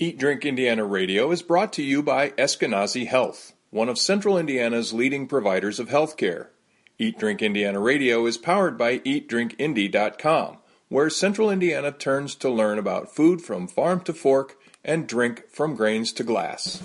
Eat Drink Indiana Radio is brought to you by Eskenazi Health, one of Central Indiana's leading providers of healthcare. Eat Drink Indiana Radio is powered by EatDrinkIndy.com, where Central Indiana turns to learn about food from farm to fork and drink from grains to glass.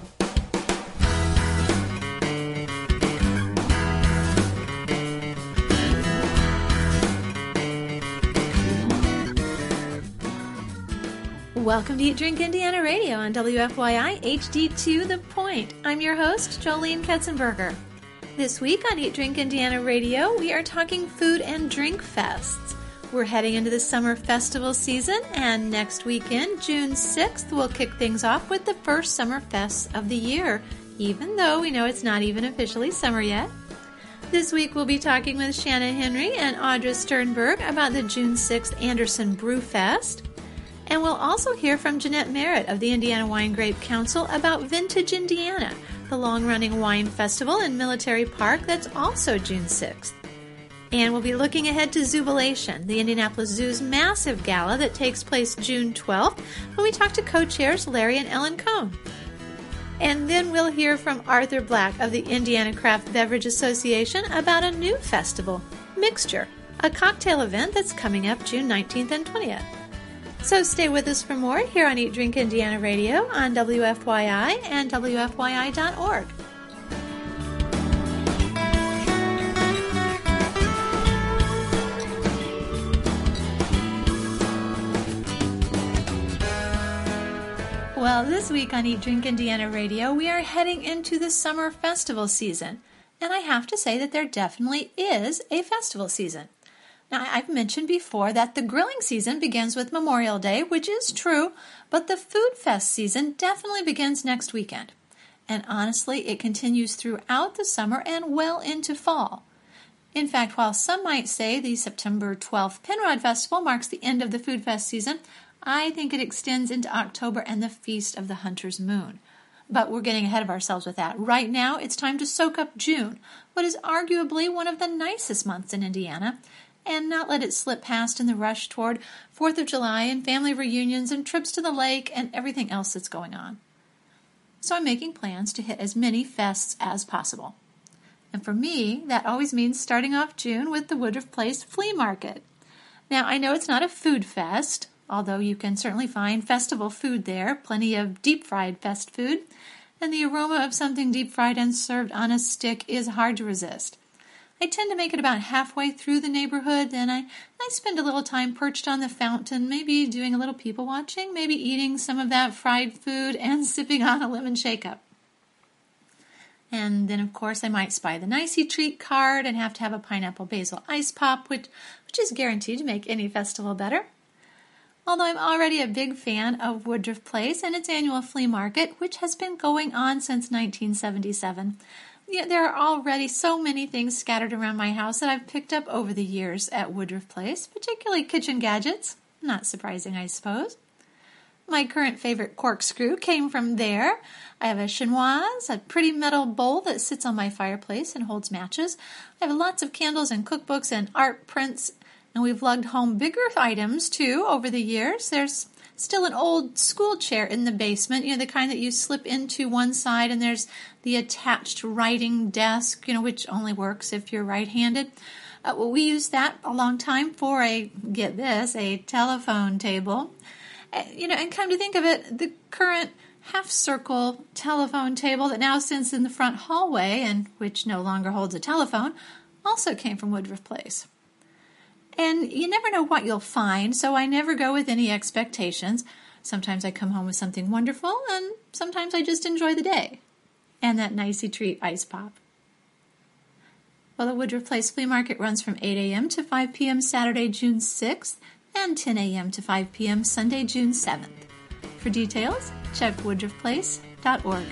Welcome to Eat Drink Indiana Radio on WFYI HD2 The Point. I'm your host, Jolene Ketzenberger. This week on Eat Drink Indiana Radio, we are talking food and drink fests. We're heading into the summer festival season, and next weekend, June 6th, we'll kick things off with the first summer fests of the year, even though we know it's not even officially summer yet. This week, we'll be talking with Shanna Henry and Audra Sternberg about the June 6th Anderson Brew Fest. And we'll also hear from Jeanette Merritt of the Indiana Wine Grape Council about Vintage Indiana, the long-running wine festival in Military Park that's also June 6th. And we'll be looking ahead to Zoobilation, the Indianapolis Zoo's massive gala that takes place June 12th, when we talk to co-chairs Larry and Ellen Cohn. And then we'll hear from Arthur Black of the Indiana Craft Beverage Association about a new festival, Mixture, a cocktail event that's coming up June 19th and 20th. So stay with us for more here on Eat Drink Indiana Radio on WFYI and WFYI.org. Well, this week on Eat Drink Indiana Radio, we are heading into the summer festival season. And I have to say that there definitely is a festival season. Now, I've mentioned before that the grilling season begins with Memorial Day, which is true, but the food fest season definitely begins next weekend. And honestly, it continues throughout the summer and well into fall. In fact, while some might say the September 12th Penrod Festival marks the end of the food fest season, I think it extends into October and the Feast of the Hunter's Moon. But we're getting ahead of ourselves with that. Right now, it's time to soak up June, what is arguably one of the nicest months in Indiana, and not let it slip past in the rush toward 4th of July and family reunions and trips to the lake and everything else that's going on. So I'm making plans to hit as many fests as possible. And for me, that always means starting off June with the Woodruff Place Flea Market. Now, I know it's not a food fest, although you can certainly find festival food there, plenty of deep-fried fest food, and the aroma of something deep-fried and served on a stick is hard to resist. I tend to make it about halfway through the neighborhood, and I spend a little time perched on the fountain, maybe doing a little people watching, maybe eating some of that fried food and sipping on a lemon shake-up. And then, of course, I might spy the Nicey Treat card and have to have a pineapple basil ice pop, which is guaranteed to make any festival better. Although I'm already a big fan of Woodruff Place and its annual flea market, which has been going on since 1977. There are already so many things scattered around my house that I've picked up over the years at Woodruff Place, particularly kitchen gadgets. Not surprising, I suppose. My current favorite corkscrew came from there. I have a chinoise, a pretty metal bowl that sits on my fireplace and holds matches. I have lots of candles and cookbooks and art prints, and we've lugged home bigger items, too, over the years. There's still an old school chair in the basement, the kind that you slip into one side, and there's the attached writing desk, which only works if you're right-handed. We used that a long time for a telephone table. And come to think of it, the current half-circle telephone table that now sits in the front hallway, and which no longer holds a telephone, also came from Woodruff Place. And you never know what you'll find, so I never go with any expectations. Sometimes I come home with something wonderful, and sometimes I just enjoy the day. And that Nicey Treat ice pop. Well, the Woodruff Place Flea Market runs from 8 a.m. to 5 p.m. Saturday, June 6th, and 10 a.m. to 5 p.m. Sunday, June 7th. For details, check woodruffplace.org.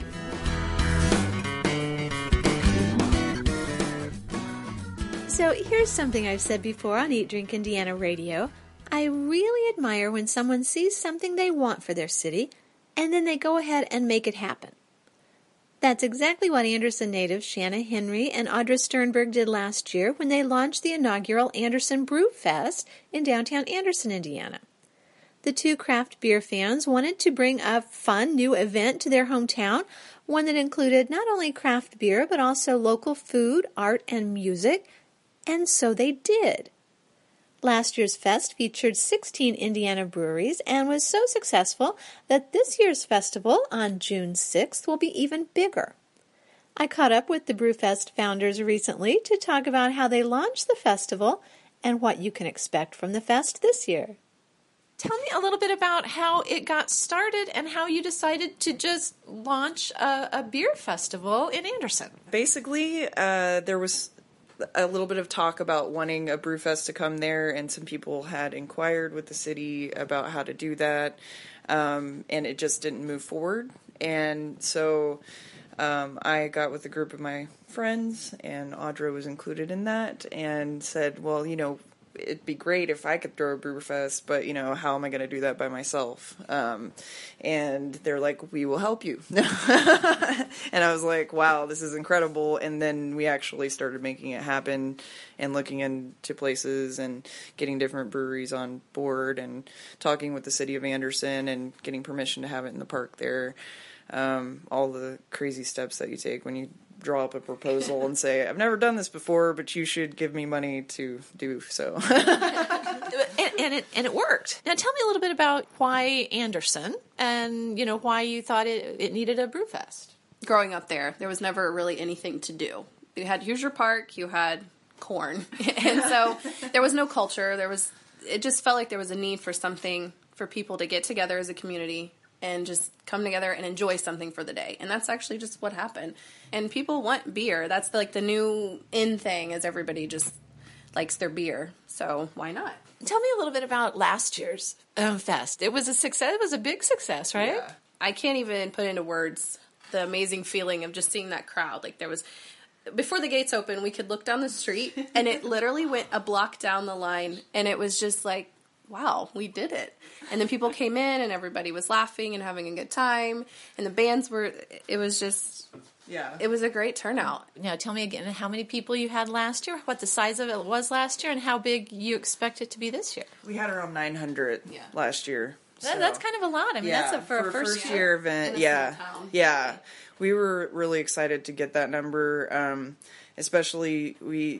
So here's something I've said before on Eat Drink Indiana Radio. I really admire when someone sees something they want for their city, and then they go ahead and make it happen. That's exactly what Anderson natives Shanna Henry and Audra Sternberg did last year when they launched the inaugural Anderson Brew Fest in downtown Anderson, Indiana. The two craft beer fans wanted to bring a fun new event to their hometown, one that included not only craft beer but also local food, art, and music, and so they did. Last year's fest featured 16 Indiana breweries and was so successful that this year's festival on June 6th will be even bigger. I caught up with the Brewfest founders recently to talk about how they launched the festival and what you can expect from the fest this year. Tell me a little bit about how it got started and how you decided to just launch a beer festival in Anderson. Basically, there was a little bit of talk about wanting a Brewfest to come there, and some people had inquired with the city about how to do that, and it just didn't move forward. And so I got with a group of my friends, and Audra was included in that, and said, well, it'd be great if I could throw a Brewfest, but, how am I going to do that by myself? And they're like, we will help you. And I was like, wow, this is incredible. And then we actually started making it happen and looking into places and getting different breweries on board and talking with the city of Anderson and getting permission to have it in the park there. All the crazy steps that you take when you draw up a proposal and say, I've never done this before, but you should give me money to do so. and it worked. Now tell me a little bit about why Anderson and, why you thought it needed a Brewfest. Growing up there was never really anything to do. You had Hoosier Park, you had corn. And so there was no culture. It just felt like there was a need for something for people to get together as a community and just come together and enjoy something for the day. And that's actually just what happened. And people want beer. That's the new in thing, is everybody just likes their beer. So why not? Tell me a little bit about last year's fest. It was a success. It was a big success, right? Yeah. I can't even put into words the amazing feeling of just seeing that crowd. Like, there was, before the gates opened, we could look down the street, and it literally went a block down the line, and it was just like, wow, we did it. And then people came in, and everybody was laughing and having a good time, and the bands it was just, yeah, it was a great turnout. Now, tell me again how many people you had last year, what the size of it was last year, and how big you expect it to be this year. We had around 900 last year. So. That's kind of a lot. I mean, that's for a first year event. Yeah. We were really excited to get that number, especially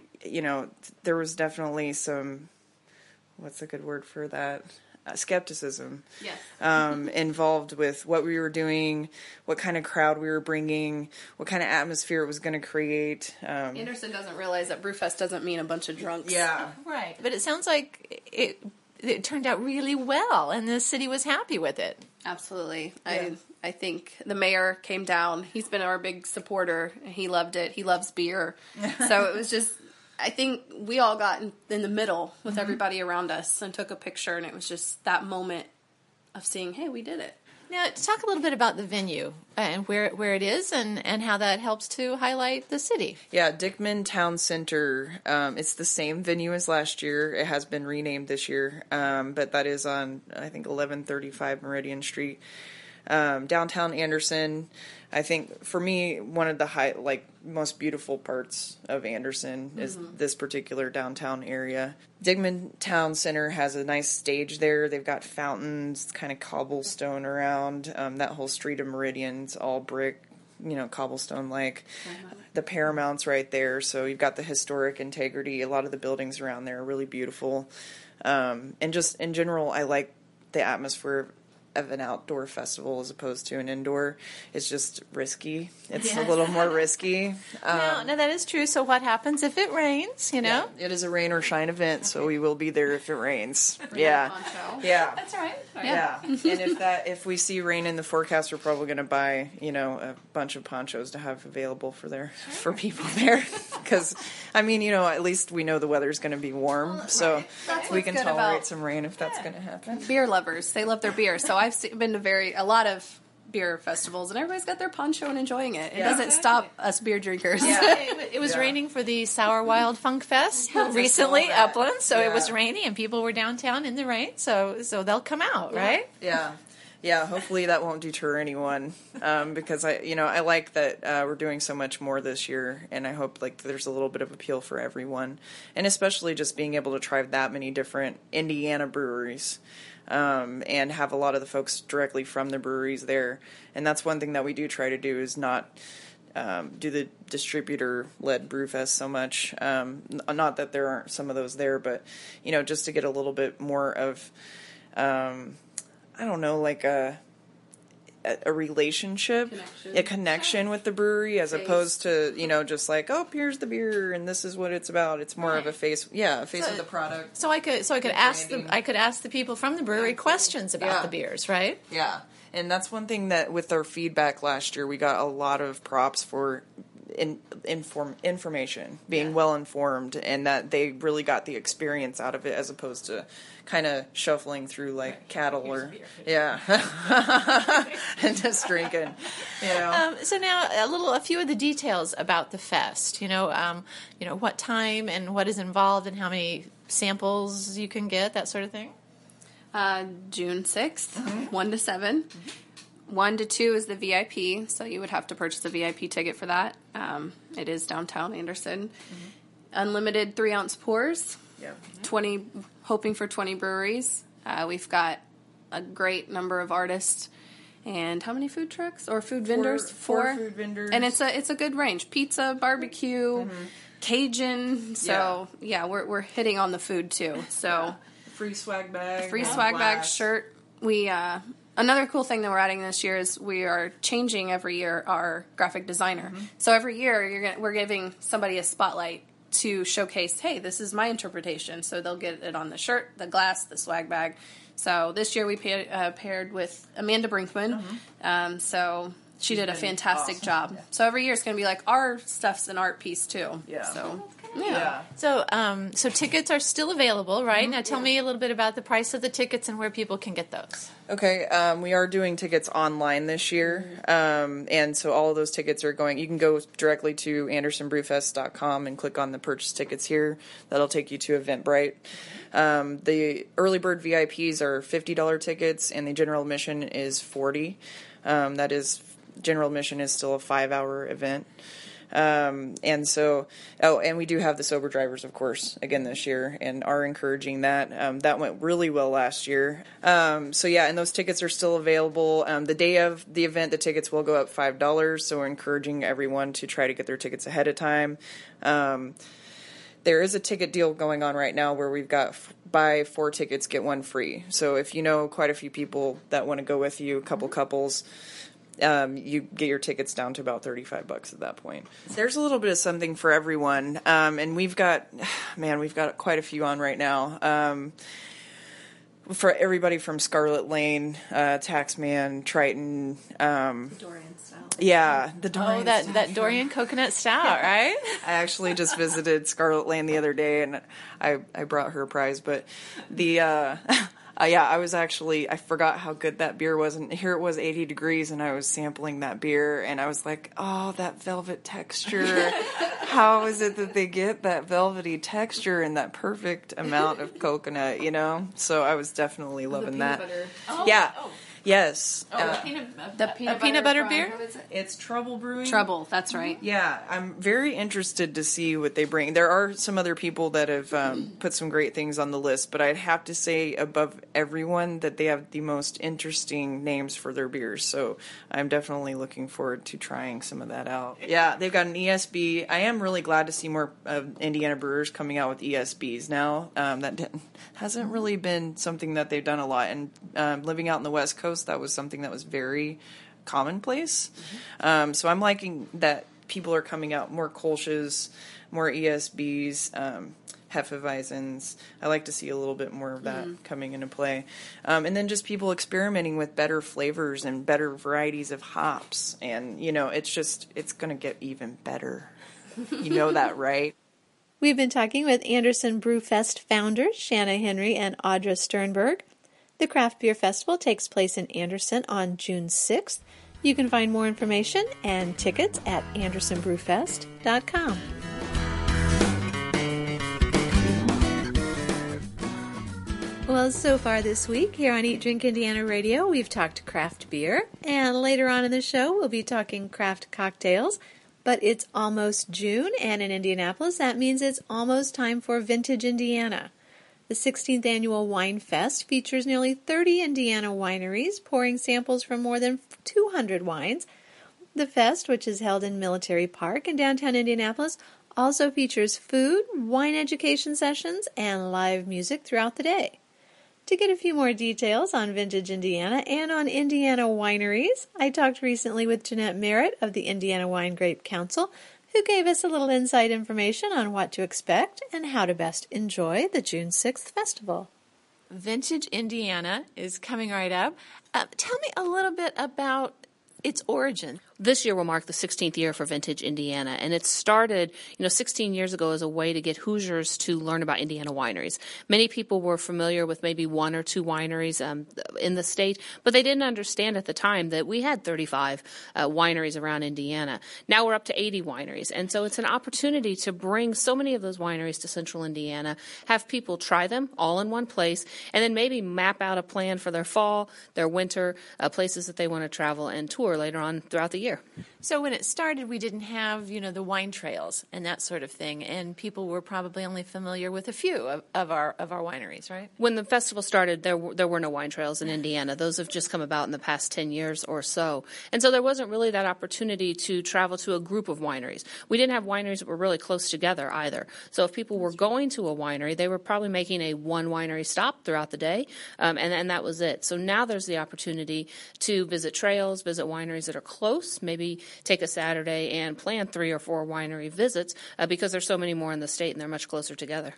there was definitely some, what's a good word for that? Skepticism involved with what we were doing, what kind of crowd we were bringing, what kind of atmosphere it was going to create. Anderson doesn't realize that Brewfest doesn't mean a bunch of drunks. Yeah. Right. But it sounds like it turned out really well, and the city was happy with it. Absolutely. Yeah. I think the mayor came down. He's been our big supporter. He loved it. He loves beer. So it was just, I think we all got in the middle with everybody around us and took a picture, and it was just that moment of seeing, hey, we did it. Now, talk a little bit about the venue and where it is and how that helps to highlight the city. Yeah, Dickman Town Center. It's the same venue as last year. It has been renamed this year, but that is on, I think, 1135 Meridian Street. Downtown Anderson. I think for me, one of the most beautiful parts of Anderson is this particular downtown area. Dickman Town Center has a nice stage there. They've got fountains, kind of cobblestone around. That whole street of Meridian's all brick, cobblestone-like. The Paramount's right there, so you've got the historic integrity. A lot of the buildings around there are really beautiful. And just in general, I like the atmosphere of an outdoor festival as opposed to an indoor. It's just risky. It's a little more risky. No, that is true. So what happens if it rains, Yeah, it is a rain or shine event, so we will be there if it rains. Yeah. That's right. Yeah. And if we see rain in the forecast, we're probably going to buy, a bunch of ponchos to have available for people there. Because, at least we know the weather's going to be warm, so we can tolerate some rain if that's going to happen. Beer lovers, they love their beer. So I've been to a lot of beer festivals, and everybody's got their poncho and enjoying it. It doesn't stop us beer drinkers. Yeah. It was raining for the Sour Wild Funk Fest recently, Upland, so it was rainy, and people were downtown in the rain, so they'll come out, right? Yeah. Yeah, hopefully that won't deter anyone, because I like that we're doing so much more this year, and I hope there's a little bit of appeal for everyone, and especially just being able to try that many different Indiana breweries. and have a lot of the folks directly from the breweries there. And that's one thing that we do try to do is not do the distributor-led brewfest so much. Not that there aren't some of those there, but, just to get a little bit more of, I don't know, like a relationship, a connection with the brewery, as opposed to, just like, oh, here's the beer and this is what it's about. It's more of a face of the product. So I could ask the people from the brewery questions about the beers, right? Yeah. And that's one thing that with our feedback last year, we got a lot of props for information, being well informed, and that they really got the experience out of it as opposed to kind of shuffling through like cattle or and just drinking. So now a few of the details about the fest. What time and what is involved and how many samples you can get, that sort of thing. June 6th, 1 to 7. 1 to 2 is the VIP, so you would have to purchase a VIP ticket for that. It is downtown Anderson. Unlimited 3-ounce pours. Yeah. 20, hoping for 20 breweries. We've got a great number of artists. And how many food trucks or food vendors? Four food vendors. And it's a good range. Pizza, barbecue, Cajun. So we're hitting on the food too. So free swag bag. Free swag bag, shirt. We another cool thing that we're adding this year is we are changing every year our graphic designer. So every year we're giving somebody a spotlight to showcase, hey, this is my interpretation. So they'll get it on the shirt, the glass, the swag bag. So this year we paired with Amanda Brinkman. So she did a fantastic job. Yeah. So every year it's going to be like our stuff's an art piece too. Yeah. So yeah. So tickets are still available, right? Now tell me a little bit about the price of the tickets and where people can get those. Okay, we are doing tickets online this year, and so all of those tickets are going. You can go directly to AndersonBrewFest.com and click on the purchase tickets here. That'll take you to Eventbrite. The early bird VIPs are $50 tickets, and the general admission is $40. That is, general admission is still a 5-hour event. And so, and we do have the sober drivers, of course, again this year, and are encouraging that. That went really well last year. And those tickets are still available. The day of the event, the tickets will go up $5, so we're encouraging everyone to try to get their tickets ahead of time. There is a ticket deal going on right now where we've got buy 4 tickets, get 1 free. So if you know quite a few people that want to go with you, a couple couples, you get your tickets down to about $35 at that point. There's a little bit of something for everyone, and we've got quite a few on right now. For everybody from Scarlet Lane, Taxman, Triton, Dorian style. Yeah, the Dorian. Oh, that Dorian coconut stout, right? I actually just visited Scarlet Lane the other day, and I brought her a prize. But I forgot how good that beer was, and here it was 80 degrees, and I was sampling that beer, and I was like, oh, that velvet texture. How is it that they get that velvety texture and that perfect amount of coconut, So I was definitely loving that. Butter. Oh, yeah. Oh. Yes. The peanut butter beer? It's Trouble Brewing. Trouble, that's right. Yeah, I'm very interested to see what they bring. There are some other people that have put some great things on the list, but I'd have to say above everyone that they have the most interesting names for their beers. So I'm definitely looking forward to trying some of that out. Yeah, they've got an ESB. I am really glad to see more Indiana brewers coming out with ESBs now. That hasn't really been something that they've done a lot. And living out in the West Coast, that was something that was very commonplace. So I'm liking that people are coming out more Kolsch's, more ESBs, Hefeweizens. I like to see a little bit more of that coming into play. And then just people experimenting with better flavors and better varieties of hops. And, it's going to get even better. You know that, right? We've been talking with Anderson Brewfest founders Shanna Henry and Audra Sternberg. The Craft Beer Festival takes place in Anderson on June 6th. You can find more information and tickets at AndersonBrewFest.com. Well, so far this week here on Eat Drink Indiana Radio, we've talked craft beer, and later on in the show, we'll be talking craft cocktails. But it's almost June, and in Indianapolis, that means it's almost time for Vintage Indiana. The 16th Annual Wine Fest features nearly 30 Indiana wineries pouring samples from more than 200 wines. The fest, which is held in Military Park in downtown Indianapolis, also features food, wine education sessions, and live music throughout the day. To get a few more details on Vintage Indiana and on Indiana wineries, I talked recently with Jeanette Merritt of the Indiana Wine Grape Council, who gave us a little inside information on what to expect and how to best enjoy the June 6th festival. Vintage Indiana is coming right up. Tell me a little bit about its origin. This year will mark the 16th year for Vintage Indiana, and it started, 16 years ago as a way to get Hoosiers to learn about Indiana wineries. Many people were familiar with maybe one or two wineries in the state, but they didn't understand at the time that we had 35 wineries around Indiana. Now we're up to 80 wineries, and so it's an opportunity to bring so many of those wineries to central Indiana, have people try them all in one place, and then maybe map out a plan for their fall, their winter, places that they want to travel and tour later on throughout the year. So when it started, we didn't have, the wine trails and that sort of thing, and people were probably only familiar with a few of our wineries, right? When the festival started, there were no wine trails in Indiana. Those have just come about in the past 10 years or so. And so there wasn't really that opportunity to travel to a group of wineries. We didn't have wineries that were really close together either. So if people were going to a winery, they were probably making a one winery stop throughout the day, and that was it. So now there's the opportunity to visit trails, visit wineries that are close, maybe take a Saturday and plan 3 or 4 winery visits because there's so many more in the state and they're much closer together.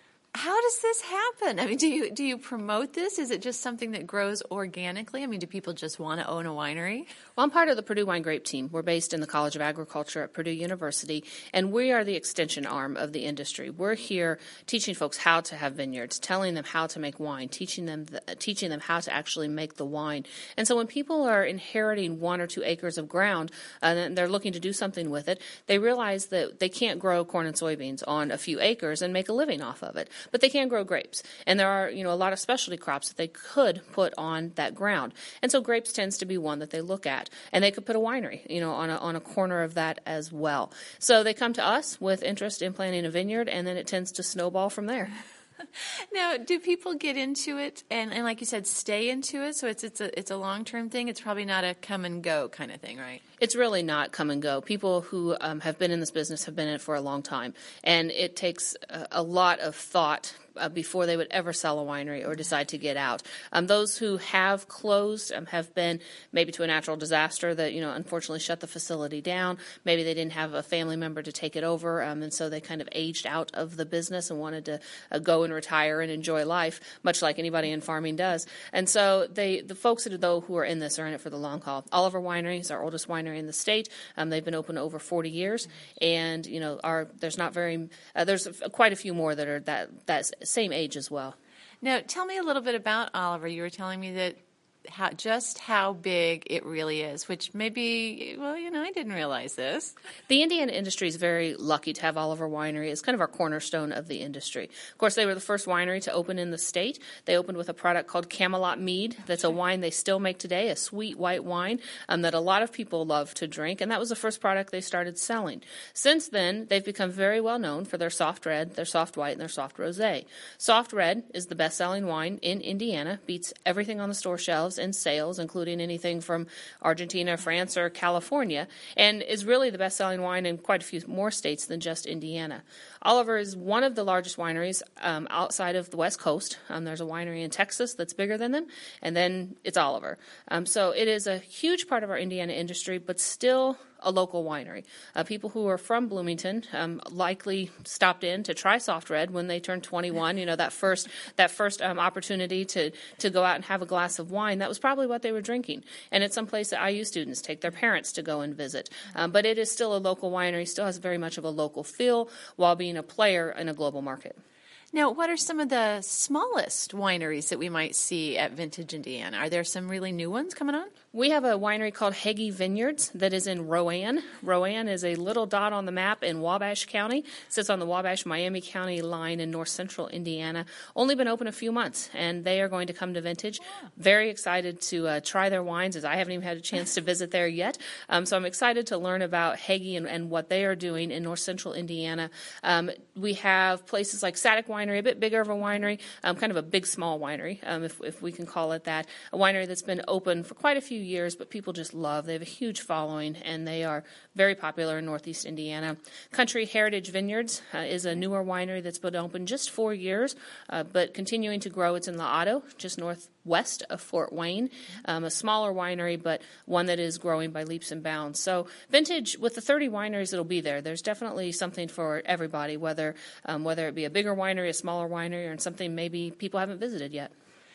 How does this happen? I mean, do you promote this? Is it just something that grows organically? I mean, do people just want to own a winery? Well, I'm part of the Purdue Wine Grape team. We're based in the College of Agriculture at Purdue University, and we are the extension arm of the industry. We're here teaching folks how to have vineyards, telling them how to make wine, teaching them how to actually make the wine. And so when people are inheriting 1 or 2 acres of ground and they're looking to do something with it, they realize that they can't grow corn and soybeans on a few acres and make a living off of it. But they can grow grapes, and there are a lot of specialty crops that they could put on that ground, and so grapes tends to be one that they look at, and they could put a winery on a corner of that as well. So they come to us with interest in planting a vineyard, and then it tends to snowball from there. Now, do people get into it and like you said, stay into it? So it's a long-term thing. It's probably not a come and go kind of thing, right? It's really not come and go. People who have been in this business have been in it for a long time, and it takes a lot of thought before they would ever sell a winery or decide to get out. Those who have closed have been maybe to a natural disaster that, unfortunately shut the facility down. Maybe they didn't have a family member to take it over, and so they kind of aged out of the business and wanted to go and retire and enjoy life, much like anybody in farming does. And so the folks who are in this are in it for the long haul. Oliver Winery is our oldest winery in the state. They've been open over 40 years, and there's quite a few more that are that same age as well. Now, tell me a little bit about Oliver. You were telling me that how big it really is, which maybe, I didn't realize this. The Indiana industry is very lucky to have Oliver Winery. It's kind of our cornerstone of the industry. Of course, they were the first winery to open in the state. They opened with a product called Camelot Mead. That's a wine they still make today, a sweet white wine that a lot of people love to drink, and that was the first product they started selling. Since then, they've become very well known for their soft red, their soft white, and their soft rosé. Soft red is the best-selling wine in Indiana, beats everything on the store shelves in sales, including anything from Argentina, France, or California, and is really the best-selling wine in quite a few more states than just Indiana. Oliver is one of the largest wineries outside of the West Coast. There's a winery in Texas that's bigger than them, and then it's Oliver. So it is a huge part of our Indiana industry, but still a local winery. People who are from Bloomington likely stopped in to try soft red when they turned 21. That first opportunity to go out and have a glass of wine. That was probably what they were drinking. And it's some place that IU students take their parents to go and visit. But it is still a local winery, still has very much of a local feel while being a player in a global market. Now, what are some of the smallest wineries that we might see at Vintage Indiana? Are there some really new ones coming on? We have a winery called Heggie Vineyards that is in Rowan. Rowan is a little dot on the map in Wabash County. It sits on the Wabash-Miami County line in north central Indiana. Only been open a few months, and they are going to come to Vintage. Very excited to try their wines, as I haven't even had a chance to visit there yet. So I'm excited to learn about Heggie and what they are doing in north central Indiana. We have places like Sadek Wine winery, a bit bigger of a winery, kind of a big small winery, if we can call it that. A winery that's been open for quite a few years, but people just love. They have a huge following, and they are very popular in Northeast Indiana. Country Heritage Vineyards is a newer winery that's been open just 4 years, but continuing to grow. It's in La Otto, just northwest of Fort Wayne, a smaller winery, but one that is growing by leaps and bounds. So vintage, with the 30 wineries that'll be there, there's definitely something for everybody, whether it be a bigger winery, a smaller winery, or something maybe people haven't visited yet.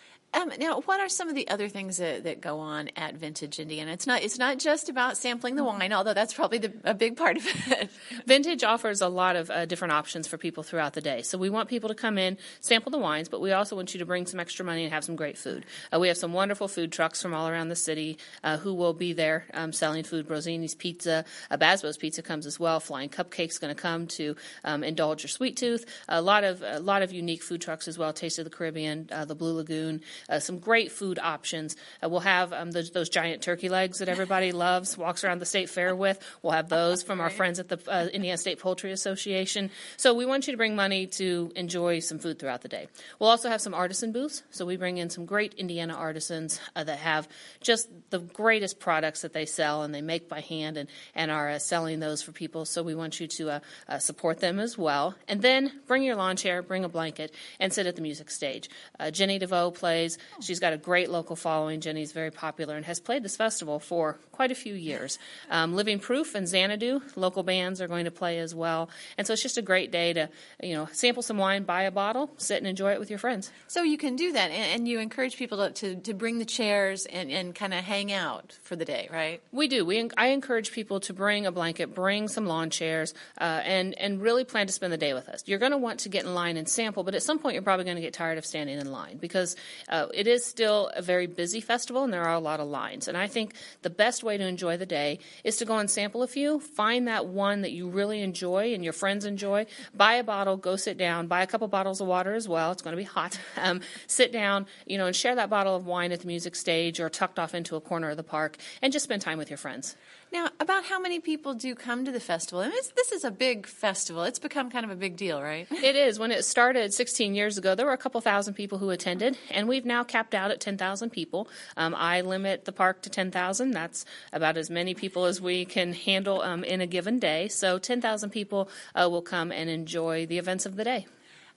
Now, what are some of the other things that go on at Vintage Indiana? It's not just about sampling the wine, although that's probably a big part of it. Vintage offers a lot of different options for people throughout the day. So we want people to come in, sample the wines, but we also want you to bring some extra money and have some great food. We have some wonderful food trucks from all around the city who will be there selling food. Brosini's Pizza, Basbo's Pizza comes as well. Flying Cupcake's going to come to indulge your sweet tooth. A lot of unique food trucks as well. Taste of the Caribbean, the Blue Lagoon. Some great food options. We'll have those giant turkey legs that everybody loves, walks around the state fair with. We'll have those from our friends at the Indiana State Poultry Association. So we want you to bring money to enjoy some food throughout the day. We'll also have some artisan booths. So we bring in some great Indiana artisans that have just the greatest products that they sell, and they make by hand and are selling those for people. So we want you to support them as well. And then bring your lawn chair, bring a blanket, and sit at the music stage. Jenny DeVoe plays. She's got a great local following. Jenny's very popular and has played this festival for quite a few years. Living Proof and Xanadu, local bands are going to play as well. And so it's just a great day to, sample some wine, buy a bottle, sit and enjoy it with your friends. So you can do that, and you encourage people to bring the chairs and kind of hang out for the day, right? We do. I encourage people to bring a blanket, bring some lawn chairs, and really plan to spend the day with us. You're going to want to get in line and sample, but at some point you're probably going to get tired of standing in line because it is still a very busy festival, and there are a lot of lines. And I think the best way to enjoy the day is to go and sample a few, find that one that you really enjoy and your friends enjoy, buy a bottle, go sit down, buy a couple bottles of water as well. It's going to be hot. Sit down, and share that bottle of wine at the music stage or tucked off into a corner of the park and just spend time with your friends. Now, about how many people do come to the festival? I mean, this is a big festival. It's become kind of a big deal, right? It is. When it started 16 years ago, there were a couple thousand people who attended, and we've now capped out at 10,000 people. I limit the park to 10,000. That's about as many people as we can handle in a given day. So 10,000 people will come and enjoy the events of the day.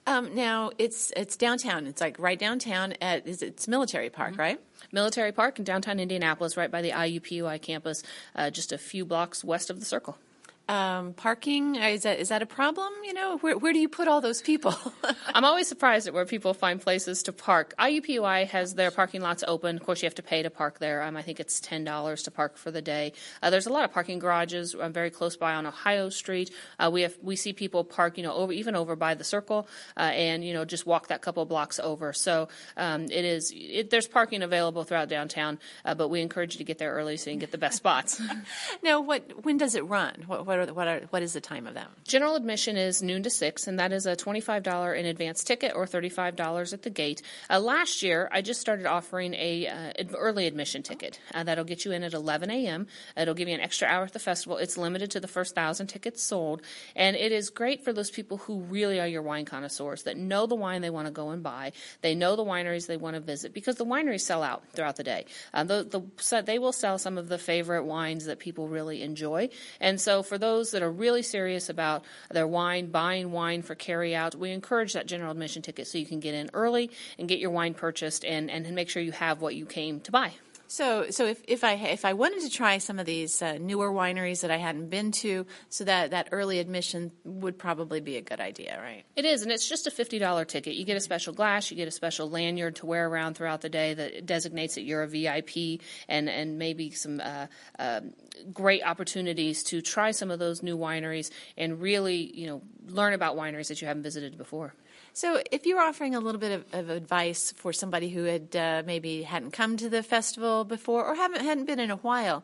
Now, it's downtown. It's like right downtown it's Military Park, mm-hmm. right? Military Park in downtown Indianapolis, right by the IUPUI campus, just a few blocks west of the Circle. Parking, is that a problem? Where do you put all those people? I'm always surprised at where people find places to park. IUPUI has their parking lots open. Of course, you have to pay to park there. I think it's $10 to park for the day. There's a lot of parking garages very close by on Ohio Street. We see people park, over by the Circle, and just walk that couple blocks over. So there's parking available throughout downtown, but we encourage you to get there early so you can get the best spots. Now, when does it run? What is the time of that? General admission is noon to 6, and that is a $25 in advance ticket or $35 at the gate. Last year, I just started offering a early admission ticket. That'll get you in at 11 a.m. It'll give you an extra hour at the festival. It's limited to the first 1,000 tickets sold, and it is great for those people who really are your wine connoisseurs, that know the wine they want to go and buy. They know the wineries they want to visit, because the wineries sell out throughout the day. They will sell some of the favorite wines that people really enjoy, and so for those that are really serious about their wine, buying wine for carry out, we encourage that general admission ticket so you can get in early and get your wine purchased and make sure you have what you came to buy. So if I wanted to try some of these newer wineries that I hadn't been to, so that early admission would probably be a good idea, right? It is, and it's just a $50 ticket. You get a special glass, you get a special lanyard to wear around throughout the day that designates that you're a VIP, and maybe some great opportunities to try some of those new wineries and really, learn about wineries that you haven't visited before. So if you're offering a little bit of advice for somebody who had maybe hadn't come to the festival before or hadn't been in a while,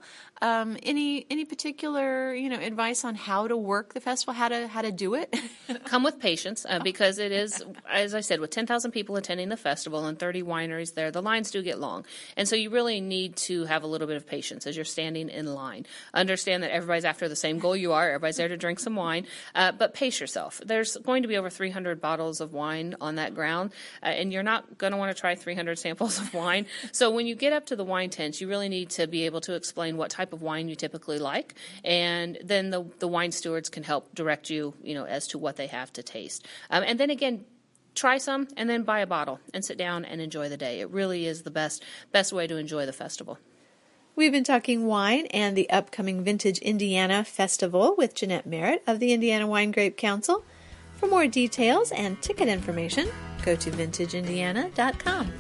any particular advice on how to work the festival, how to do it? Come with patience, because it is, as I said, with 10,000 people attending the festival and 30 wineries there, the lines do get long, and so you really need to have a little bit of patience as you're standing in line. Understand that everybody's after the same goal you are. Everybody's there to drink some wine, but pace yourself. There's going to be over 300 bottles of wine wine on that ground, and you're not going to want to try 300 samples of wine. So when you get up to the wine tents, you really need to be able to explain what type of wine you typically like, and then the wine stewards can help direct you, as to what they have to taste. And then again, try some and then buy a bottle and sit down and enjoy the day. It really is the best way to enjoy the festival. We've been talking wine and the upcoming Vintage Indiana Festival with Jeanette Merritt of the Indiana Wine Grape Council. For more details and ticket information, go to vintageindiana.com.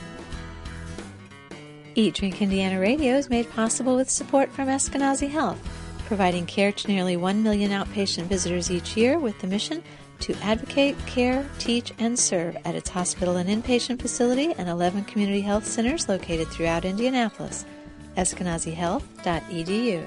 Eat Drink Indiana Radio is made possible with support from Eskenazi Health, providing care to nearly 1 million outpatient visitors each year with the mission to advocate, care, teach, and serve at its hospital and inpatient facility and 11 community health centers located throughout Indianapolis. EskenaziHealth.edu.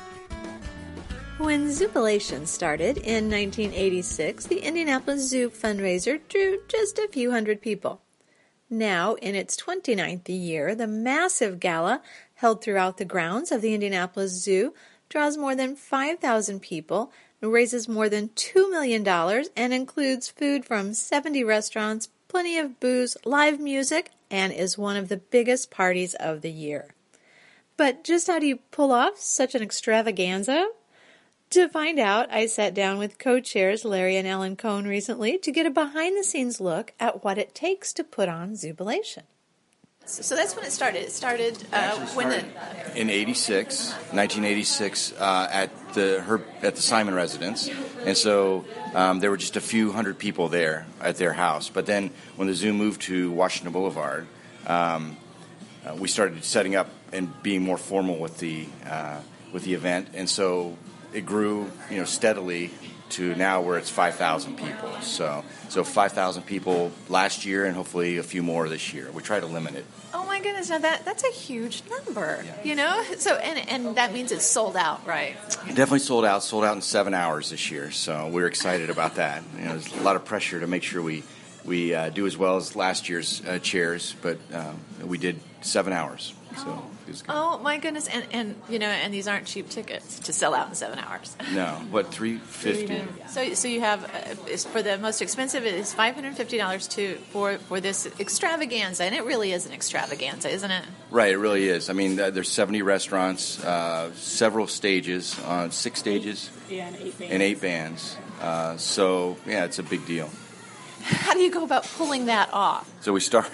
When Zoobilation started in 1986, the Indianapolis Zoo fundraiser drew just a few hundred people. Now, in its 29th year, the massive gala held throughout the grounds of the Indianapolis Zoo draws more than 5,000 people, raises more than $2 million, and includes food from 70 restaurants, plenty of booze, live music, and is one of the biggest parties of the year. But just how do you pull off such an extravaganza? To find out, I sat down with co-chairs Larry and Ellen Cohn recently to get a behind-the-scenes look at what it takes to put on Zoobilation. So that's when it started. It started in 1986, at the Simon residence, and so there were just a few hundred people there at their house. But then when the zoo moved to Washington Boulevard, we started setting up and being more formal with the event, and so it grew, steadily to now where it's 5,000 people. So 5,000 people last year, and hopefully a few more this year. We try to limit it. Oh my goodness! Now that's a huge number, So and that means it's sold out, right? Definitely sold out. Sold out in 7 hours this year. So we're excited about that. There's a lot of pressure to make sure we do as well as last year's chairs, but we did 7 hours. So it was good. Oh my goodness! And and these aren't cheap tickets to sell out in 7 hours. No, what, $350? So you have for the most expensive it is $550 for this extravaganza, and it really is an extravaganza, isn't it? Right, it really is. I mean, there's 70 restaurants, several stages, 6 stages, and 8 bands. So yeah, it's a big deal. How do you go about pulling that off? So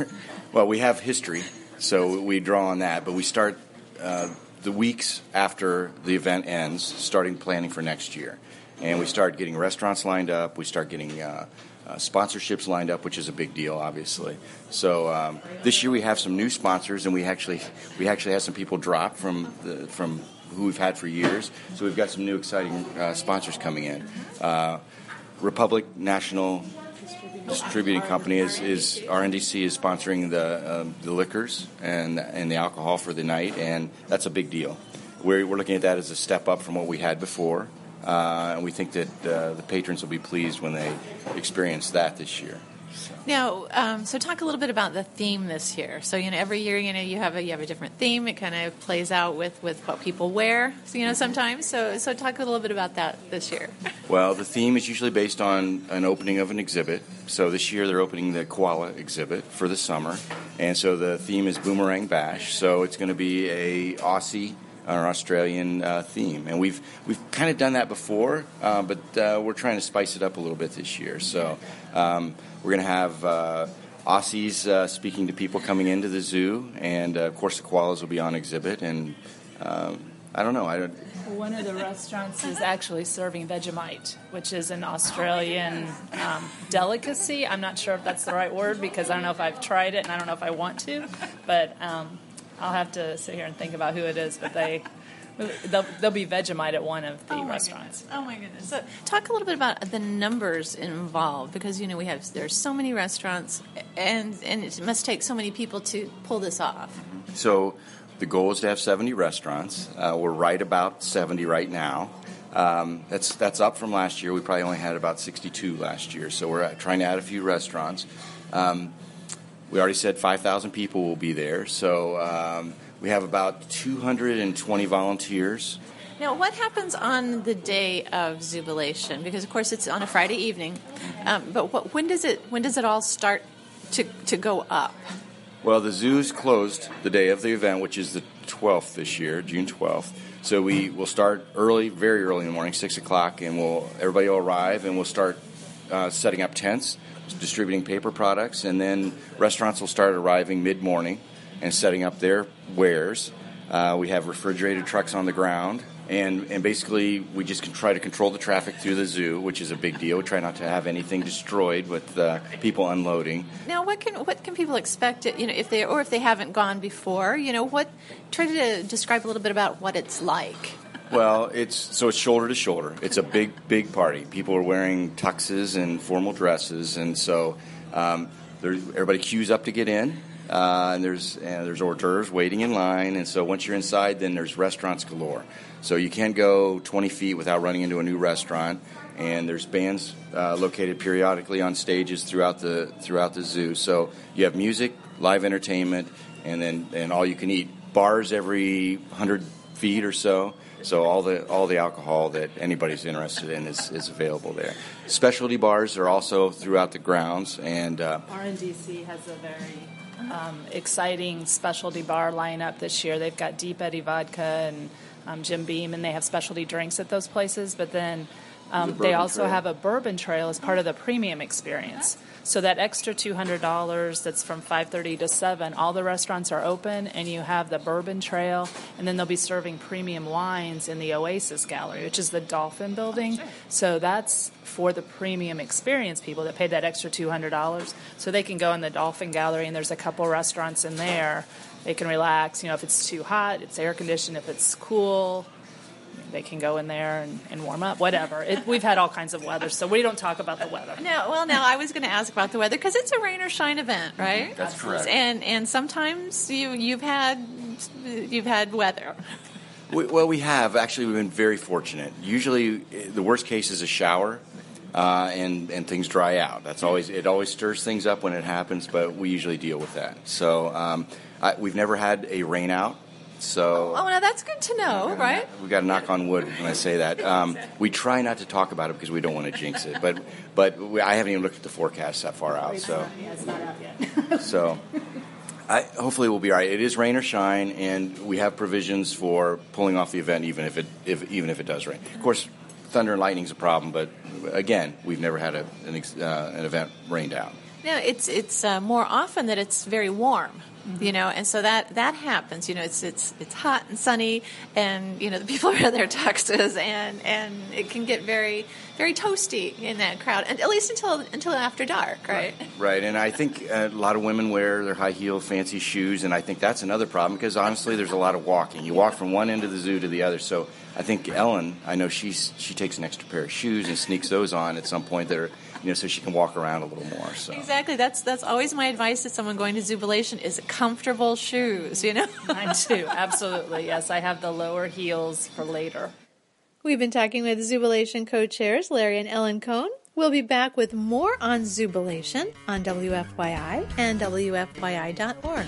we have history. So we draw on that, but we start the weeks after the event ends, starting planning for next year. And we start getting restaurants lined up. We start getting sponsorships lined up, which is a big deal, obviously. So this year we have some new sponsors, and we actually have some people drop from who we've had for years. So we've got some new exciting sponsors coming in. Republic National Distributing Company is our NDC is sponsoring the liquors and the alcohol for the night, and that's a big deal. We're looking at that as a step up from what we had before, and we think that the patrons will be pleased when they experience that this year. Now, so talk a little bit about the theme this year. So, every year, you have a different theme. It kind of plays out with what people wear, sometimes. So talk a little bit about that this year. Well, the theme is usually based on an opening of an exhibit. So this year they're opening the koala exhibit for the summer. And so the theme is Boomerang Bash. So it's going to be a Aussie or Australian theme. And we've kind of done that before, but we're trying to spice it up a little bit this year. So we're going to have Aussies speaking to people coming into the zoo, and of course the koalas will be on exhibit. And I don't know. One of the restaurants is actually serving Vegemite, which is an Australian delicacy. I'm not sure if that's the right word because I don't know if I've tried it and I don't know if I want to, but I'll have to sit here and think about who it is. But they'll be Vegemite at one of the restaurants. Oh my goodness! So talk a little bit about the numbers involved because there's so many restaurants and it must take so many people to pull this off. So the goal is to have 70 restaurants. We're right about 70 right now. That's up from last year. We probably only had about 62 last year. So we're trying to add a few restaurants. We already said 5,000 people will be there. So we have about 220 volunteers Now, what happens on the day of Zubilation? Because, of course, it's on a Friday evening. But when does it all start to go up? Well, the zoo's closed the day of the event, which is the 12th this year, June 12th. So we will start early, very early in the morning, 6 o'clock, and everybody will arrive, and we'll start setting up tents, distributing paper products, and then restaurants will start arriving mid-morning and setting up their wares. We have refrigerated trucks on the ground, and basically we just try to control the traffic through the zoo, which is a big deal. We try not to have anything destroyed with people unloading. Now, what can people expect? If they haven't gone before, try to describe a little bit about what it's like. Well, it's shoulder to shoulder. It's a big party. People are wearing tuxes and formal dresses, and so everybody queues up to get in. And there's hors d'oeuvres waiting in line, and so once you're inside, then there's restaurants galore. So you can't go 20 feet without running into a new restaurant, and there's bands located periodically on stages throughout the zoo. So you have music, live entertainment, and all you can eat. Bars every 100 feet or so. So all the alcohol that anybody's interested in is available there. Specialty bars are also throughout the grounds, and RNDC has a very exciting specialty bar lineup this year. They've got Deep Eddy Vodka and Jim Beam, and they have specialty drinks at those places. But then they also have a bourbon trail as part of the premium experience. So that extra $200 that's from 5:30 to 7, all the restaurants are open, and you have the bourbon trail, and then they'll be serving premium wines in the Oasis Gallery, which is the Dolphin Building. So that's for the premium experience people that paid that extra $200. So they can go in the Dolphin Gallery, and there's a couple restaurants in there. They can relax. If it's too hot, it's air conditioned. If it's cool, they can go in there and warm up, whatever. We've had all kinds of weather, so we don't talk about the weather. Now I was going to ask about the weather because it's a rain or shine event, right? That's correct. And sometimes you've had weather. We have. Actually, we've been very fortunate. Usually, the worst case is a shower, and things dry out. It always stirs things up when it happens, but we usually deal with that. So we've never had a rain out. So, now that's good to know, right? We've got to knock on wood when I say that. We try not to talk about it because we don't want to jinx it. But I haven't even looked at the forecast that far out. So, it's not out yet. So, hopefully we'll be all right. It is rain or shine, and we have provisions for pulling off the event, even if it does rain. Of course, thunder and lightning is a problem, but again, we've never had an event rained out. No, it's more often that it's very warm. And so that happens. It's hot and sunny, and the people are in their tuxes, and it can get very, very toasty in that crowd, and at least until after dark, right? Right, and I think a lot of women wear their high heel, fancy shoes, and I think that's another problem because honestly, there's a lot of walking. You walk from one end of the zoo to the other, so I think Ellen, I know she takes an extra pair of shoes and sneaks those on at some point that are. So she can walk around a little more. So. Exactly. That's always my advice to someone going to Zubilation is comfortable shoes, Mine too. Absolutely. Yes, I have the lower heels for later. We've been talking with Zubilation co-chairs Larry and Ellen Cohn. We'll be back with more on Zubilation on WFYI and WFYI.org.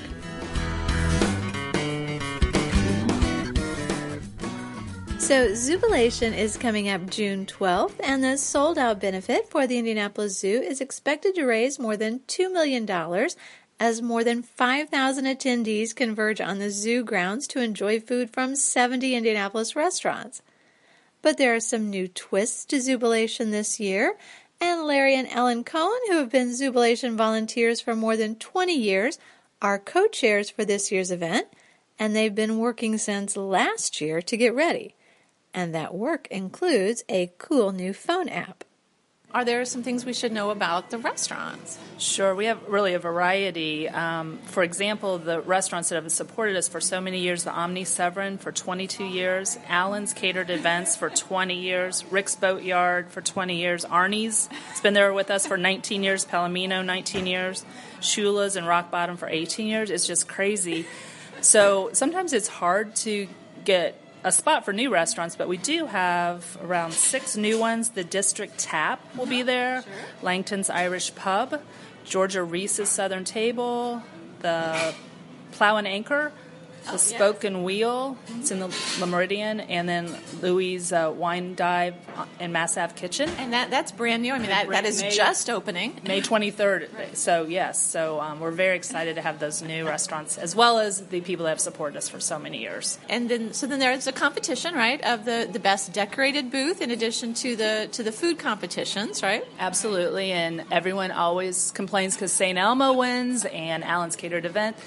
So Zubilation is coming up June 12th, and the sold-out benefit for the Indianapolis Zoo is expected to raise more than $2 million as more than 5,000 attendees converge on the zoo grounds to enjoy food from 70 Indianapolis restaurants. But there are some new twists to Zubilation this year, and Larry and Ellen Cohn, who have been Zubilation volunteers for more than 20 years, are co-chairs for this year's event, and they've been working since last year to get ready. And that work includes a cool new phone app. Are there some things we should know about the restaurants? Sure. We have really a variety. For example, the restaurants that have supported us for so many years, the Omni Severin for 22 years, Allen's Catered Events for 20 years, Rick's Boatyard for 20 years, Arnie's has been there with us for 19 years, Palomino 19 years, Shula's and Rock Bottom for 18 years. It's just crazy. So sometimes it's hard to get a spot for new restaurants, but we do have around 6 new ones. The District Tap will be there, sure. Langton's Irish Pub, Georgia Reese's Southern Table, the Plow and Anchor, the Spoke and Wheel. It's in the La Meridian, and then Louis' Wine Dive and Mass Ave Kitchen. And that's brand new. I mean, that is just opening. May 23rd. So, yes. So we're very excited to have those new restaurants, as well as the people that have supported us for so many years. And then there's a competition, right, of the best decorated booth in addition to the food competitions, right? Absolutely. And everyone always complains because St. Elmo wins and Allen's Catered Event.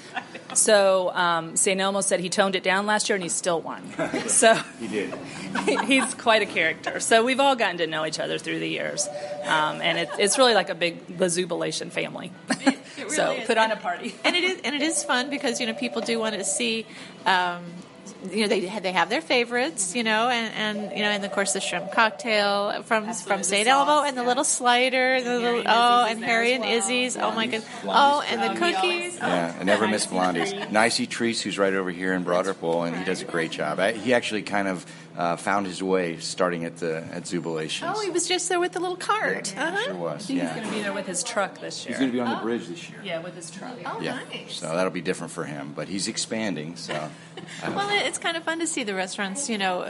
So St. Elmo said he toned it down last year and he still won. So He did. he's quite a character. So we've all gotten to know each other through the years. And it's really like a big Lazubilation family. It really So is. put on a party. And it is fun because people do want to see. They have their favorites, and of course the shrimp cocktail from St. Elmo and the little slider, and Harry and Izzy's. Oh my goodness! Oh, and the cookies. Yeah, I never miss Blondie's. Nicey Treese, who's right over here in Broad Ripple, and he does a great job. He actually kind of found his way starting at Zubilations. Oh, he was just there with the little cart. Yeah, sure was. He's going to be there with his truck this year. He's going to be on the bridge this year. Yeah, with his truck. Oh, Yeah, nice. so that'll be different for him, but he's expanding. So, Well, it's kind of fun to see the restaurants,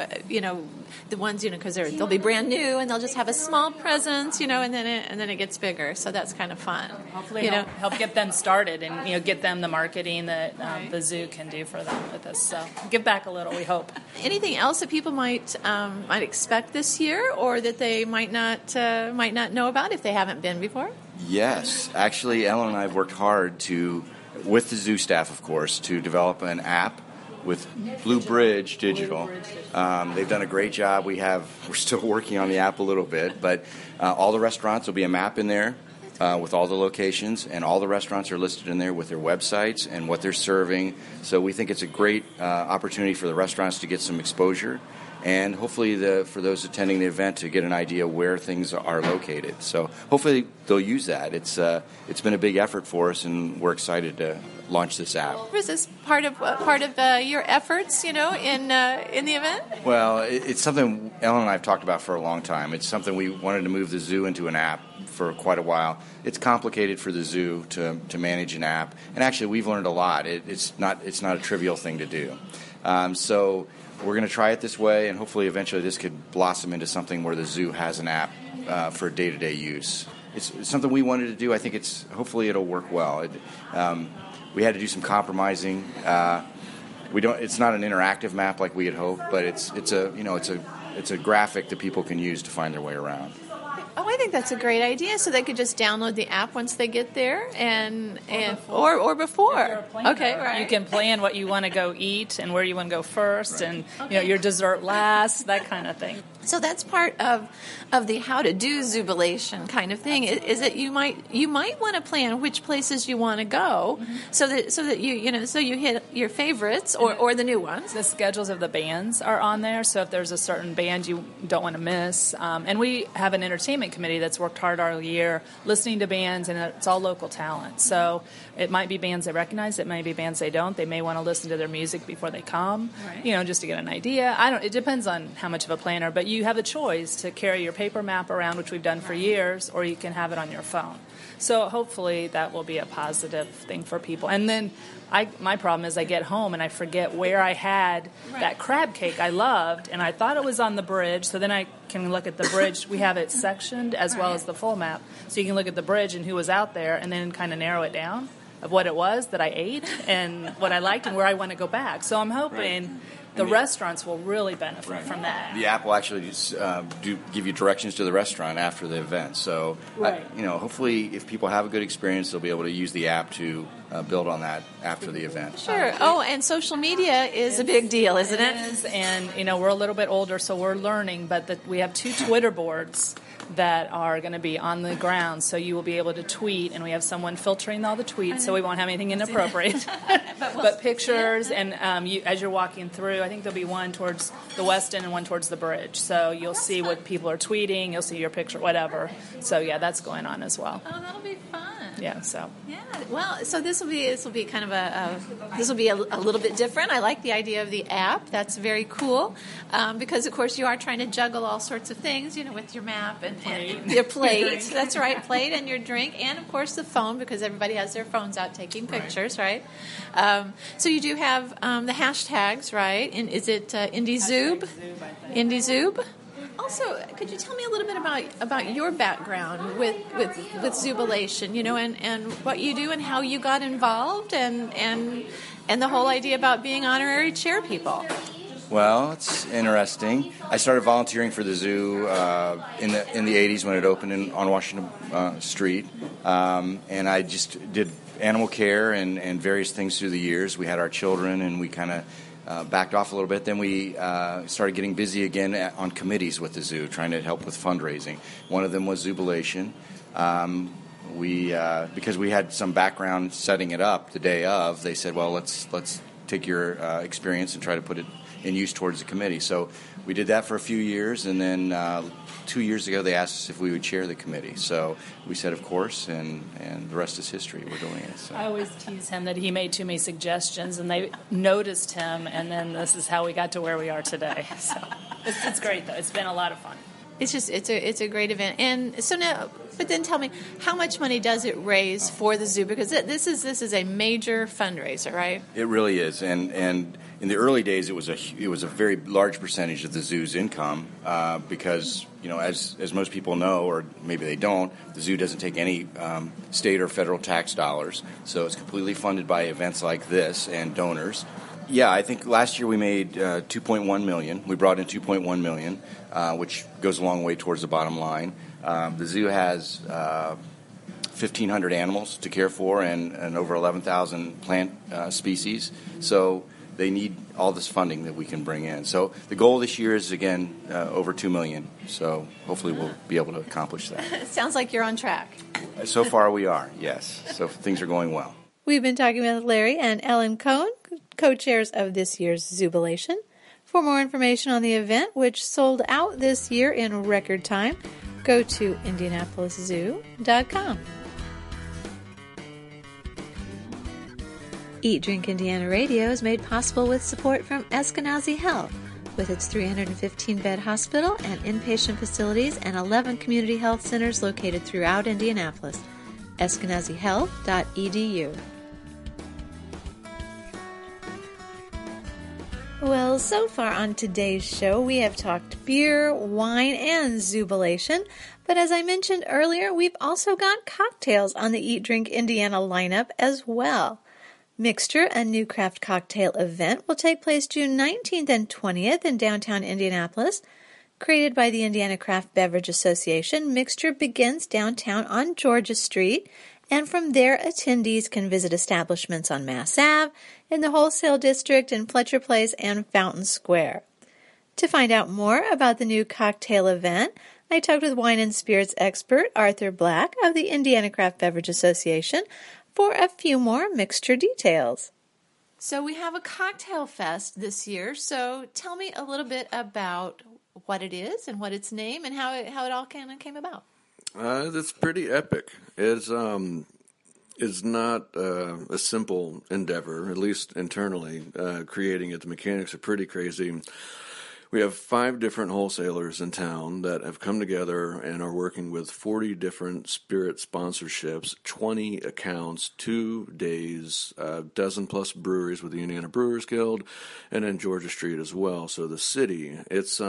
the ones, because they'll be brand new and they'll just have a small presence, and then it gets bigger. So that's kind of fun. Hopefully, help get them started and get them the marketing that the zoo can do for them with us. So give back a little, we hope. Anything else that people might expect this year, or that they might not know about if they haven't been before? yes, actually, Ellen and I have worked hard with the zoo staff, of course, to develop an app with Blue Bridge Digital. They've done a great job. We're still working on the app a little bit, but all the restaurants will be a map in there with all the locations, and all the restaurants are listed in there with their websites and what they're serving. So we think it's a great opportunity for the restaurants to get some exposure, and hopefully for those attending the event to get an idea where things are located. So hopefully they'll use that. It's been a big effort for us, and we're excited to launch this app. Was this part of your efforts, in the event? Well, it's something Ellen and I have talked about for a long time. It's something we wanted to move the zoo into an app for quite a while. It's complicated for the zoo to manage an app, and actually we've learned a lot. It's not a trivial thing to do. So we're going to try it this way, and hopefully eventually this could blossom into something where the zoo has an app for day-to-day use. It's something we wanted to do. I think hopefully it'll work well. We had to do some compromising. It's not an interactive map like we had hoped, but it's a graphic that people can use to find their way around. Oh, I think that's a great idea. So they could just download the app once they get there, or before. Okay, right. You can plan what you want to go eat and where you want to go first, and your dessert last, that kind of thing. So that's part of the how to do Zubilation kind of thing. Is that you might want to plan which places you want to go, so that you hit your favorites or the new ones. The schedules of the bands are on there, so if there's a certain band you don't want to miss, and we have an entertainment committee that's worked hard all year listening to bands, and it's all local talent. So it might be bands they recognize, it might be bands they don't. They may want to listen to their music before they come, right. Just to get an idea. It depends on how much of a planner, but you have the choice to carry your paper map around, which we've done for years, or you can have it on your phone. So hopefully that will be a positive thing for people. And then my problem is I get home and I forget where I had that crab cake I loved, and I thought it was on the bridge, so then I can look at the bridge. We have it sectioned as well as the full map, so you can look at the bridge and who was out there and then kind of narrow it down of what it was that I ate and what I liked and where I want to go back. So I'm hoping the restaurants will really benefit from that. The app will actually just give you directions to the restaurant after the event. So, hopefully, if people have a good experience, they'll be able to use the app to build on that after the event. Sure. Oh, and social media is a big deal, isn't it? It is, and we're a little bit older, so we're learning. But we have 2 Twitter boards that are going to be on the ground, so you will be able to tweet, and we have someone filtering all the tweets, so we won't have anything inappropriate. But pictures, and as you're walking through, I think there'll be one towards the west end and one towards the bridge, so you'll see what people are tweeting, you'll see your picture, whatever. So yeah, that's going on as well. Oh, that'll be fun. Yeah, so. Yeah, well, so this will be kind of a little bit different. I like the idea of the app. That's very cool because, of course, you are trying to juggle all sorts of things, with your map and your plate. That's right, plate and your drink, and of course the phone because everybody has their phones out taking pictures, right? So you do have the hashtags, right? And is it IndieZoob? IndieZoob. Also, could you tell me a little bit about your background with Zoobilation, and what you do and how you got involved and the whole idea about being honorary chair people? Well, it's interesting. I started volunteering for the zoo in the 80s when it opened on Washington Street, and I just did animal care and various things through the years. We had our children, and we kind of backed off a little bit. Then we started getting busy again on committees with the zoo, trying to help with fundraising. One of them was Zoobilation. Because we had some background setting it up the day of, they said, well, let's take your experience and try to put it in use towards the committee. So we did that for a few years, and then 2 years ago they asked us if we would chair the committee. So we said, of course, and the rest is history. We're doing it. So. I always tease him that he made too many suggestions, and they noticed him, and then this is how we got to where we are today. So it's great, though. It's been a lot of fun. It's just it's a great event, and so now. But then tell me, how much money does it raise for the zoo? Because this is a major fundraiser, right? It really is, and in the early days, it was a very large percentage of the zoo's income because as most people know, or maybe they don't, the zoo doesn't take any state or federal tax dollars, so it's completely funded by events like this and donors. Yeah, I think last year we made $2.1 million. We brought in $2.1 million, which goes a long way towards the bottom line. The zoo has 1,500 animals to care for and over 11,000 plant species. So they need all this funding that we can bring in. So the goal this year is, again, over $2 million. So hopefully we'll be able to accomplish that. Sounds like you're on track. So far we are, yes. So things are going well. We've been talking with Larry and Ellen Cohen, co-chairs of this year's Zoobilation. For more information on the event, which sold out this year in record time, go to IndianapolisZoo.com. Eat Drink Indiana Radio is made possible with support from Eskenazi Health, with its 315-bed hospital and inpatient facilities and 11 community health centers located throughout Indianapolis. EskenaziHealth.edu. Well, so far on today's show, we have talked beer, wine, and Zoobilation. But as I mentioned earlier, we've also got cocktails on the Eat Drink Indiana lineup as well. Mixture, a new craft cocktail event, will take place June 19th and 20th in downtown Indianapolis. Created by the Indiana Craft Beverage Association, Mixture begins downtown on Georgia Street, and from there attendees can visit establishments on Mass Ave, in the Wholesale District, in Fletcher Place, and Fountain Square. To find out more about the new cocktail event, I talked with wine and spirits expert Arthur Black of the Indiana Craft Beverage Association for a few more Mixture details. So we have a cocktail fest this year, so tell me a little bit about what it is and what its name and how it all kind of came about. It's pretty epic. It's not a simple endeavor, at least internally. Creating it, the mechanics are pretty crazy. We have 5 different wholesalers in town that have come together and are working with 40 different spirit sponsorships, 20 accounts, 2 days, a dozen plus breweries with the Indiana Brewers Guild, and then Georgia Street as well. So the city, it's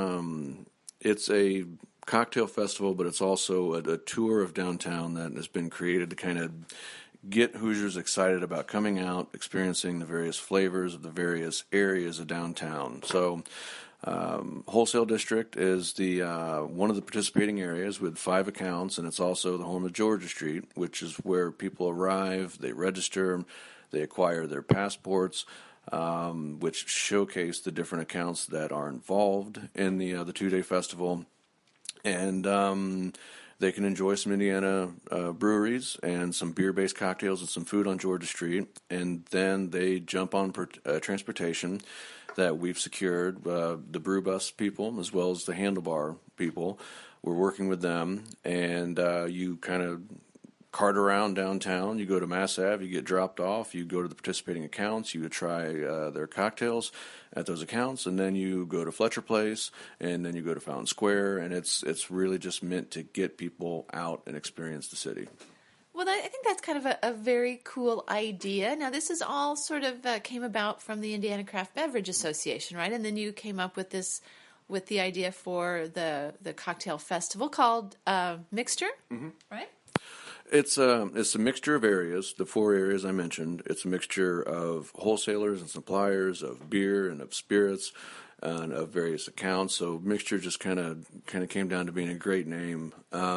a cocktail festival, but it's also a tour of downtown that has been created to kind of get Hoosiers excited about coming out, experiencing the various flavors of the various areas of downtown. So Wholesale District is the one of the participating areas with 5 accounts, and it's also the home of Georgia Street, which is where people arrive, they register, they acquire their passports, which showcase the different accounts that are involved in the 2-day festival. And they can enjoy some Indiana breweries and some beer-based cocktails and some food on Georgia Street. And then they jump on transportation that we've secured, the Brew Bus people as well as the Handlebar people. We're working with them, and you kind of cart around downtown. You go to Mass Ave, you get dropped off, you go to the participating accounts, you try their cocktails at those accounts, and then you go to Fletcher Place, and then you go to Fountain Square, and it's really just meant to get people out and experience the city. Well, I think that's kind of a very cool idea. Now, this is all sort of came about from the Indiana Craft Beverage Association, right? And then you came up with the idea for the cocktail festival called Mixture, right? It's a mixture of areas, the 4 areas I mentioned. It's a mixture of wholesalers and suppliers of beer and of spirits and of various accounts. So Mixture just kind of came down to being a great name.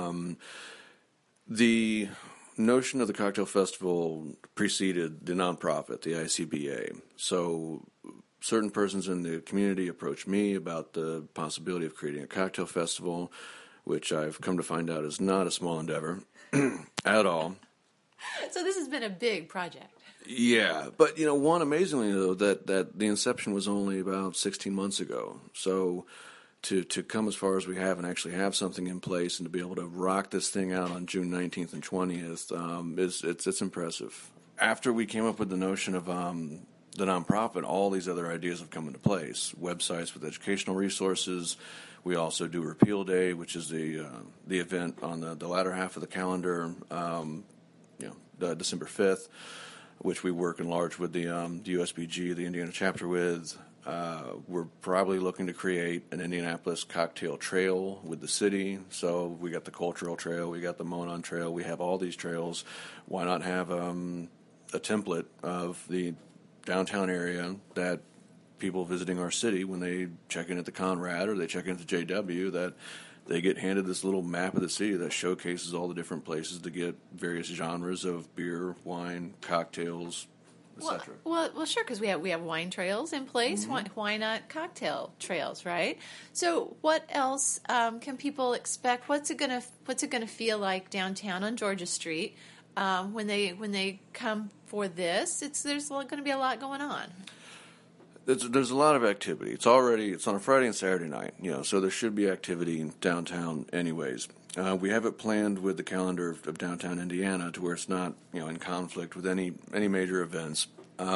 The notion of the cocktail festival preceded the nonprofit, the ICBA. So certain persons in the community approached me about the possibility of creating a cocktail festival, which I've come to find out is not a small endeavor at all. So this has been a big project. Yeah, but one amazingly though that the inception was only about 16 months ago. So to come as far as we have and actually have something in place and to be able to rock this thing out on June 19th and 20th it's impressive. After we came up with the notion of the nonprofit, all these other ideas have come into place. Websites with educational resources. We also do Repeal Day, which is the event on the latter half of the calendar, December 5th, which we work in large with the USBG, the Indiana chapter with. We're probably looking to create an Indianapolis cocktail trail with the city. So we got the Cultural Trail, we got the Monon Trail, we have all these trails. Why not have a template of the downtown area that people visiting our city, when they check in at the Conrad or they check in at the JW, that they get handed this little map of the city that showcases all the different places to get various genres of beer, wine, cocktails, etc. Well, sure, because we have wine trails in place. Why not cocktail trails, right? So, what else can people expect? What's it gonna feel like downtown on Georgia Street when they come for this? There's going to be a lot going on. There's a lot of activity. It's on a Friday and Saturday night, so there should be activity in downtown anyways. We have it planned with the calendar of downtown Indiana to where it's not, in conflict with any major events.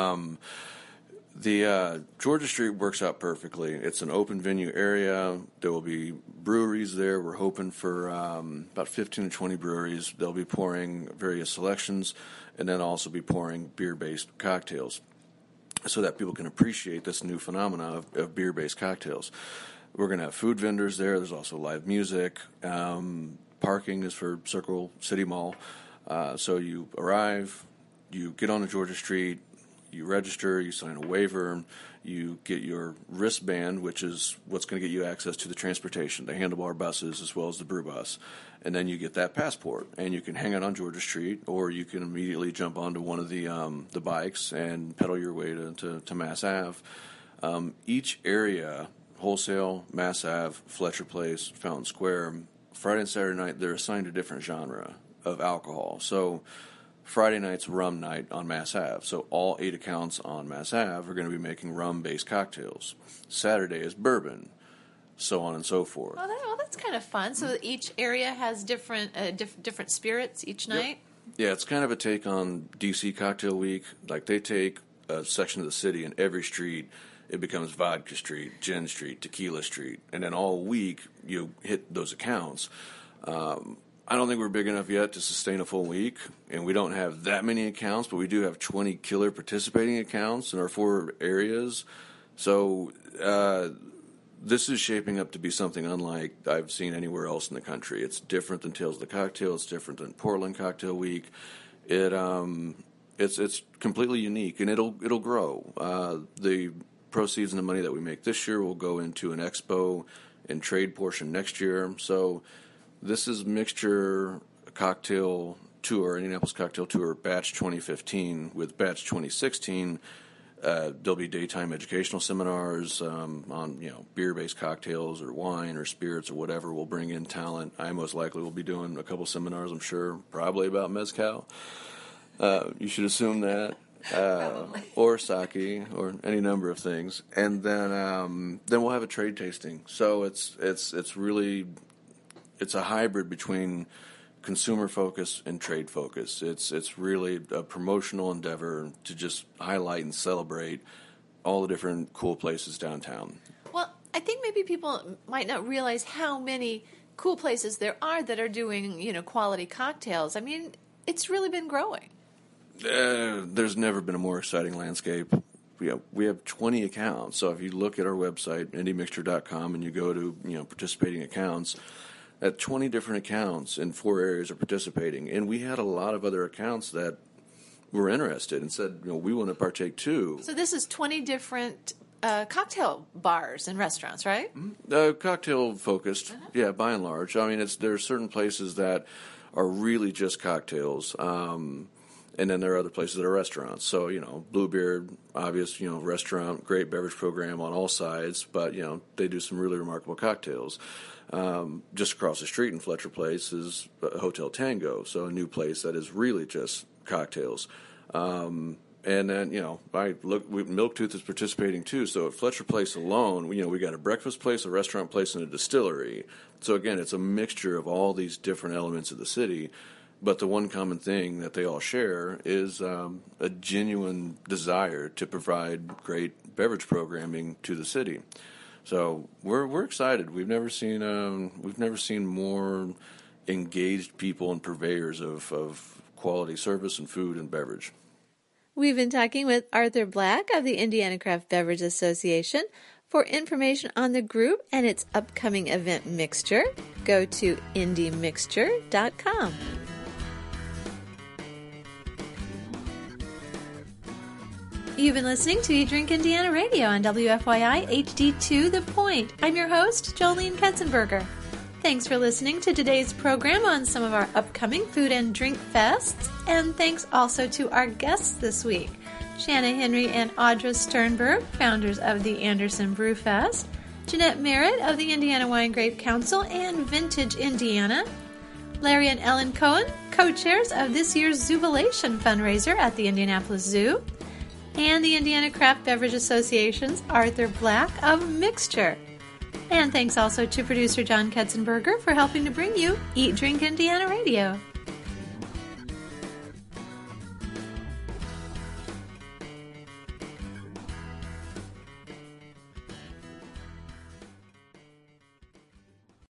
The Georgia Street works out perfectly. It's an open venue area. There will be breweries there. We're hoping for about 15 to 20 breweries. They'll be pouring various selections and then also be pouring beer-based cocktails, so that people can appreciate this new phenomena of beer-based cocktails. We're going to have food vendors there. There's also live music. Parking is for Circle City Mall. So you arrive, you get on the Georgia Street, you register, you sign a waiver, you get your wristband, which is what's going to get you access to the transportation, the handlebar buses as well as the brew bus. And then you get that passport, and you can hang out on Georgia Street, or you can immediately jump onto one of the bikes and pedal your way to Mass Ave. Each area, Wholesale, Mass Ave, Fletcher Place, Fountain Square, Friday and Saturday night, they're assigned a different genre of alcohol. So Friday night's rum night on Mass Ave. So all 8 accounts on Mass Ave are going to be making rum-based cocktails. Saturday is bourbon, so on and so forth. Well, that's kind of fun. So each area has different spirits each night? Yep. Yeah, it's kind of a take on DC Cocktail Week. Like, they take a section of the city, and every street, it becomes Vodka Street, Gin Street, Tequila Street. And then all week, you hit those accounts. I don't think we're big enough yet to sustain a full week, and we don't have that many accounts, but we do have 20 killer participating accounts in our 4 areas. So this is shaping up to be something unlike I've seen anywhere else in the country. It's different than Tales of the Cocktail. It's different than Portland Cocktail Week. It's completely unique, and it'll grow. The proceeds and the money that we make this year will go into an expo and trade portion next year. So this is Mixture Cocktail Tour, Indianapolis Cocktail Tour, Batch 2015. With Batch 2016, there'll be daytime educational seminars on beer-based cocktails or wine or spirits or whatever. We'll bring in talent. I most likely will be doing a couple seminars, I'm sure, probably about mezcal. You should assume that. Or sake, or any number of things. And then we'll have a trade tasting. So it's really... It's a hybrid between consumer focus and trade focus. It's really a promotional endeavor to just highlight and celebrate all the different cool places downtown. Well, I think maybe people might not realize how many cool places there are that are doing, quality cocktails. I mean, it's really been growing. There's never been a more exciting landscape. We have 20 accounts. So if you look at our website, indiemixture.com, and you go to participating accounts, at 20 different accounts in 4 areas are participating. And we had a lot of other accounts that were interested and said, we want to partake too. So this is 20 different cocktail bars and restaurants, right? Cocktail focused, yeah, by and large. I mean, there are certain places that are really just cocktails, and then there are other places that are restaurants. So, Bluebeard, obvious, restaurant, great beverage program on all sides, but, they do some really remarkable cocktails. Just across the street in Fletcher Place is Hotel Tango, so a new place that is really just cocktails. And then, Milktooth is participating too. So at Fletcher Place alone, we got a breakfast place, a restaurant place, and a distillery. So again, it's a mixture of all these different elements of the city. But the one common thing that they all share is a genuine desire to provide great beverage programming to the city. So we're excited. We've never seen more engaged people and purveyors of quality service and food and beverage. We've been talking with Arthur Black of the Indiana Craft Beverage Association. For information on the group and its upcoming event Mixture, go to indiemixture.com. You've been listening to Eat Drink Indiana Radio on WFYI HD2 The Point. I'm your host, Jolene Ketzenberger. Thanks for listening to today's program on some of our upcoming food and drink fests, and thanks also to our guests this week, Shanna Henry and Audra Sternberg, founders of the Anderson Brew Fest, Jeanette Merritt of the Indiana Wine Grape Council and Vintage Indiana, Larry and Ellen Cohen, co-chairs of this year's Zubilation fundraiser at the Indianapolis Zoo, and the Indiana Craft Beverage Association's Arthur Black of Mixture. And thanks also to producer John Ketzenberger for helping to bring you Eat Drink Indiana Radio.